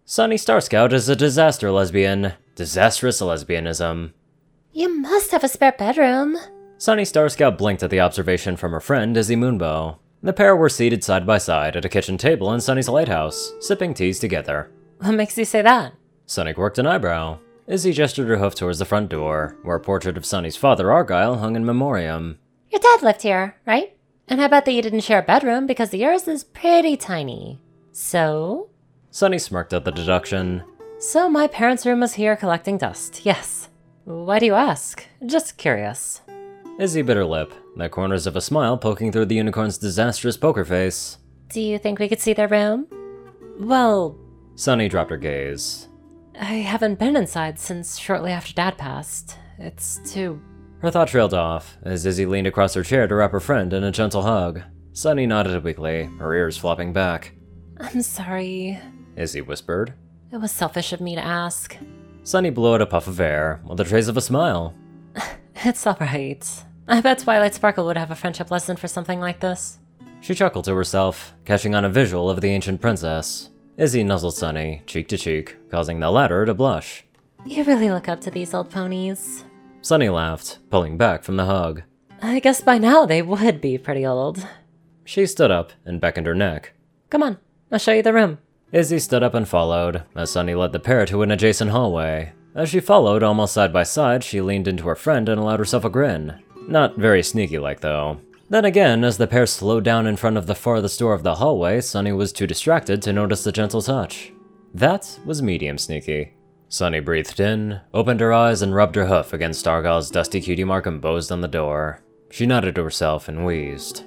Sunny Starscout is a disaster lesbian. Disastrous lesbianism. You must have a spare bedroom. Sunny Starscout blinked at the observation from her friend, Izzy Moonbow. The pair were seated side by side at a kitchen table in Sunny's lighthouse, sipping teas together. What makes you say that? Sunny quirked an eyebrow. Izzy gestured her hoof towards the front door, where a portrait of Sunny's father, Argyle, hung in memoriam. Your dad lived here, right? And I bet that you didn't share a bedroom because yours is pretty tiny. So? Sunny smirked at the deduction. So my parents' room was here collecting dust, yes. Why do you ask? Just curious. Izzy bit her lip, the corners of a smile poking through the unicorn's disastrous poker face. Do you think we could see their room? Well... Sunny dropped her gaze. I haven't been inside since shortly after Dad passed. It's too... Her thought trailed off, as Izzy leaned across her chair to wrap her friend in a gentle hug. Sunny nodded weakly, her ears flopping back. I'm sorry, Izzy whispered. It was selfish of me to ask. Sunny blew out a puff of air, with a trace of a smile. It's alright. I bet Twilight Sparkle would have a friendship lesson for something like this. She chuckled to herself, catching on a visual of the ancient princess. Izzy nuzzled Sunny, cheek to cheek, causing the latter to blush. You really look up to these old ponies. Sunny laughed, pulling back from the hug. I guess by now they would be pretty old. She stood up and beckoned her neck. Come on, I'll show you the room. Izzy stood up and followed, as Sunny led the pair to an adjacent hallway. As she followed, almost side by side, she leaned into her friend and allowed herself a grin. Not very sneaky-like, though. Then again, as the pair slowed down in front of the farthest door of the hallway, Sunny was too distracted to notice the gentle touch. That was medium sneaky. Sunny breathed in, opened her eyes, and rubbed her hoof against Argyle's dusty cutie mark embossed on the door. She nodded to herself and wheezed.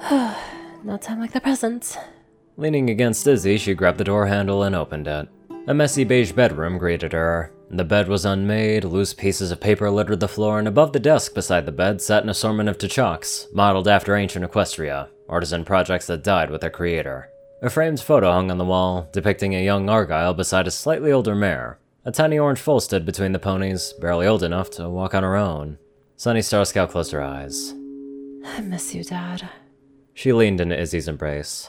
No time like the present. Leaning against Izzy, she grabbed the door handle and opened it. A messy beige bedroom greeted her. The bed was unmade, loose pieces of paper littered the floor, and above the desk beside the bed sat an assortment of T'Chaks, modeled after ancient Equestria, artisan projects that died with their creator. A framed photo hung on the wall, depicting a young Argyle beside a slightly older mare. A tiny orange foal stood between the ponies, barely old enough to walk on her own. Sunny Starscout closed her eyes. I miss you, Dad. She leaned into Izzy's embrace.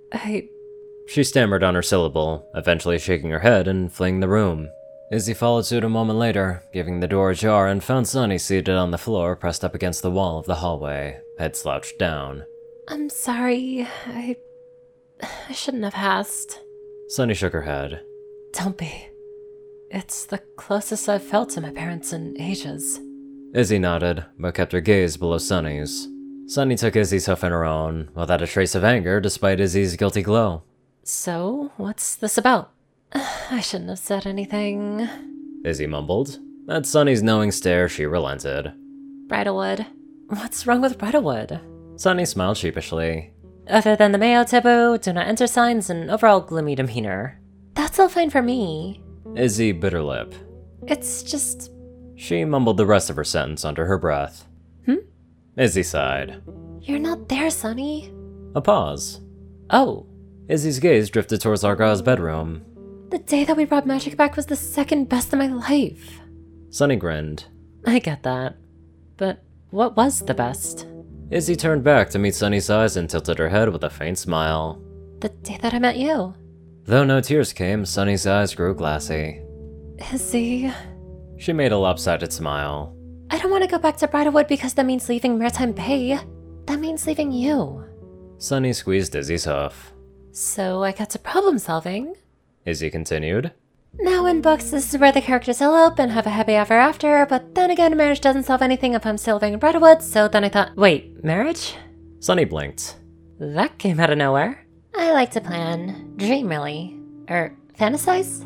She stammered on her syllable, eventually shaking her head and fleeing the room. Izzy followed suit a moment later, giving the door ajar, and found Sunny seated on the floor, pressed up against the wall of the hallway, head slouched down. I'm sorry. I shouldn't have asked. Sunny shook her head. Don't be. It's the closest I've felt to my parents in ages. Izzy nodded, but kept her gaze below Sunny's. Sunny took Izzy's hoof in her own, without a trace of anger despite Izzy's guilty glow. So, what's this about? I shouldn't have said anything. Izzy mumbled. At Sunny's knowing stare, she relented. Bridalwood. What's wrong with Bridalwood? Sunny smiled sheepishly. Other than the Mayo taboo, do not enter signs, and overall gloomy demeanor. That's all fine for me. Izzy bit her lip. It's just... She mumbled the rest of her sentence under her breath. Izzy sighed. You're not there, Sunny. A pause. Oh. Izzy's gaze drifted towards Argyle's bedroom. The day that we brought magic back was the second best in my life. Sunny grinned. I get that. But what was the best? Izzy turned back to meet Sunny's eyes and tilted her head with a faint smile. The day that I met you. Though no tears came, Sunny's eyes grew glassy. Izzy... She made a lopsided smile. I don't want to go back to Bridalwood because that means leaving Maritime Bay. That means leaving you. Sunny squeezed Izzy's hoof. So I got to problem solving. Izzy continued. Now in books, this is where the characters elope and have a happy ever after, but then again, marriage doesn't solve anything if I'm still living in Bridalwood, so then I thought, wait, marriage? Sunny blinked. That came out of nowhere. I like to plan. Dream, really. Fantasize?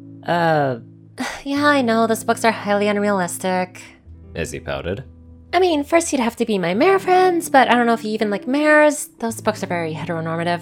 Yeah, I know, those books are highly unrealistic. Izzy pouted. I mean, first you'd have to be my mare friends, but I don't know if you even like mares. Those books are very heteronormative.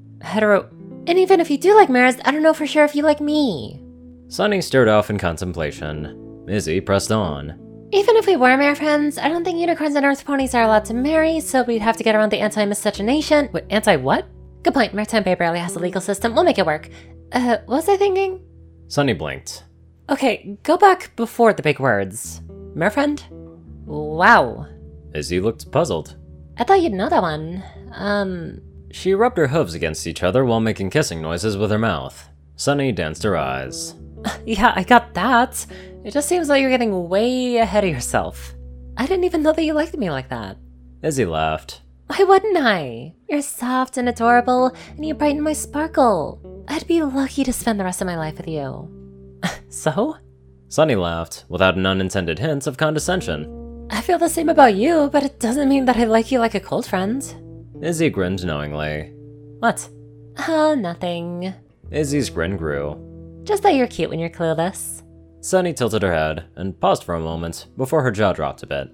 And even if you do like mares, I don't know for sure if you like me. Sunny stared off in contemplation. Izzy pressed on. Even if we were mare friends, I don't think unicorns and earth ponies are allowed to marry, so we'd have to get around the anti-miscegenation. Wait, anti-what? Good point, Maritime Bay barely has a legal system. We'll make it work. What was I thinking? Sunny blinked. Okay, go back before the big words. Mare friend? Wow. Izzy looked puzzled. I thought you'd know that one. She rubbed her hooves against each other while making kissing noises with her mouth. Sunny danced her eyes. Yeah, I got that. It just seems like you're getting way ahead of yourself. I didn't even know that you liked me like that. Izzy laughed. Why wouldn't I? You're soft and adorable, and you brighten my sparkle. I'd be lucky to spend the rest of my life with you. So? Sunny laughed, without an unintended hint of condescension. I feel the same about you, but it doesn't mean that I like you like a cold friend. Izzy grinned knowingly. What? Oh, nothing. Izzy's grin grew. Just that you're cute when you're clueless. Sunny tilted her head and paused for a moment before her jaw dropped a bit.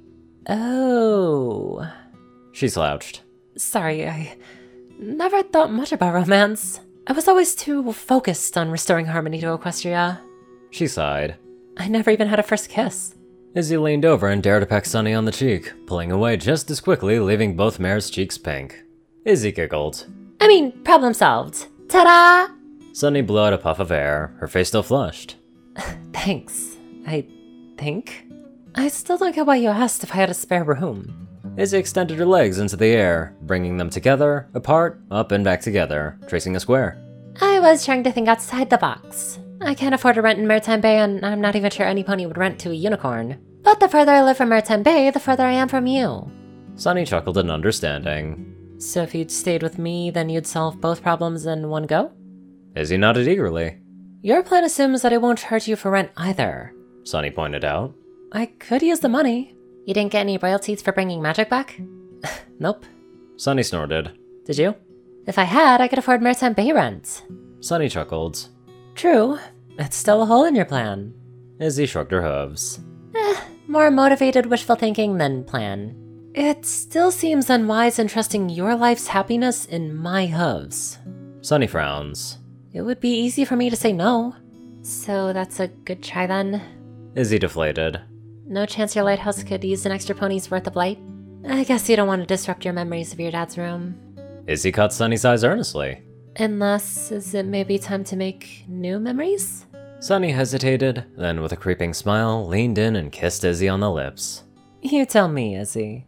Oh. She slouched. Sorry, I never thought much about romance. I was always too focused on restoring harmony to Equestria. She sighed. I never even had a first kiss. Izzy leaned over and dared to peck Sunny on the cheek, pulling away just as quickly, leaving both mares' cheeks pink. Izzy giggled. I mean, problem solved. Ta-da! Sunny blew out a puff of air, her face still flushed. Thanks, I think. I still don't get why you asked if I had a spare room. Izzy extended her legs into the air, bringing them together, apart, up and back together, tracing a square. I was trying to think outside the box. I can't afford to rent in Maritime Bay, and I'm not even sure any pony would rent to a unicorn. But the further I live from Maritime Bay, the further I am from you. Sunny chuckled in understanding. So if you'd stayed with me, then you'd solve both problems in one go? Izzy nodded eagerly. Your plan assumes that I won't charge you for rent either. Sunny pointed out. I could use the money. You didn't get any royalties for bringing magic back? Nope. Sunny snorted. Did you? If I had, I could afford Maritime Bay rent. Sunny chuckled. True. It's still a hole in your plan. Izzy shrugged her hooves. More motivated wishful thinking than plan. It still seems unwise in trusting your life's happiness in my hooves. Sunny frowns. It would be easy for me to say no. So that's a good try then. Izzy deflated. No chance your lighthouse could use an extra pony's worth of light? I guess you don't want to disrupt your memories of your dad's room. Izzy caught Sunny's eyes earnestly. Unless, is it maybe time to make new memories? Sunny hesitated, then with a creeping smile, leaned in and kissed Izzy on the lips. You tell me, Izzy.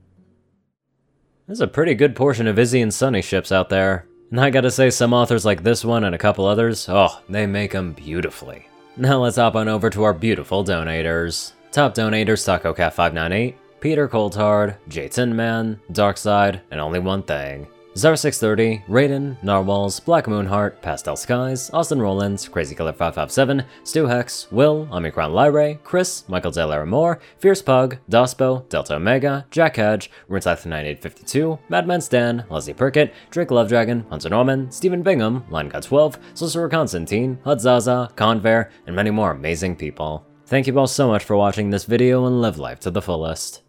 There's a pretty good portion of Izzy and Sunny ships out there. And I gotta say, some authors like this one and a couple others, oh, they make them beautifully. Now let's hop on over to our beautiful donators. Top donators: Taco Cat 598, Peter Coldhard, J Tinman, Darkside, and Only One Thing. Zar630, Raiden, Narwhals, Black Moonheart, Pastel Skies, Austin Rollins, Crazy Killer 557, Stu Hex, Will, Omicron Lyre, Chris, Michael Delaire Moore, Fierce Pug, Dospo, Delta Omega, Jack Hedge, Runescythe9852, Madman Stan, Leslie Perkett, Drake Lovedragon, Hunter Norman, Stephen Bingham, Line God 12, Sorcerer Constantine, Hudzaza, Conver, and many more amazing people. Thank you all so much for watching this video and live life to the fullest.